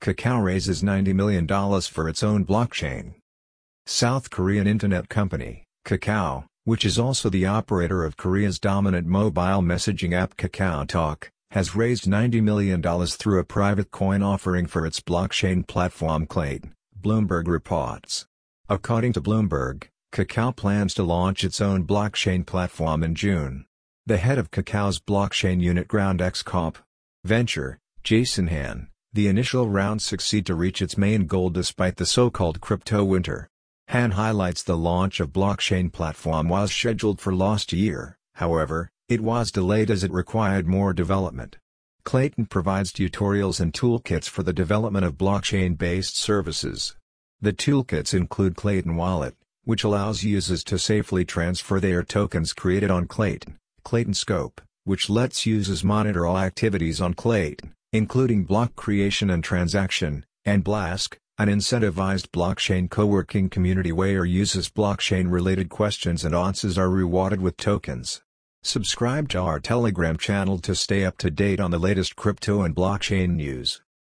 Kakao raises $90 million for its own blockchain. South Korean internet company, Kakao, which is also the operator of Korea's dominant mobile messaging app KakaoTalk, has raised $90 million through a private coin offering for its blockchain platform Klaytn, Bloomberg reports. According to Bloomberg, Kakao plans to launch its own blockchain platform in June. The head of Kakao's blockchain unit GroundX Corp. Venture, Jason Han, the initial round succeeded to reach its main goal despite the so-called crypto winter. Han highlights the launch of blockchain platform was scheduled for last year, however, it was delayed as it required more development. Klaytn provides tutorials and toolkits for the development of blockchain-based services. The toolkits include Klaytn Wallet, which allows users to safely transfer their tokens created on Klaytn, Klaytn Scope, which lets users monitor all activities on Klaytn, including block creation and transaction, and Blask, an incentivized blockchain co-working community where users' blockchain-related questions and answers are rewarded with tokens. Subscribe to our Telegram channel to stay up to date on the latest crypto and blockchain news.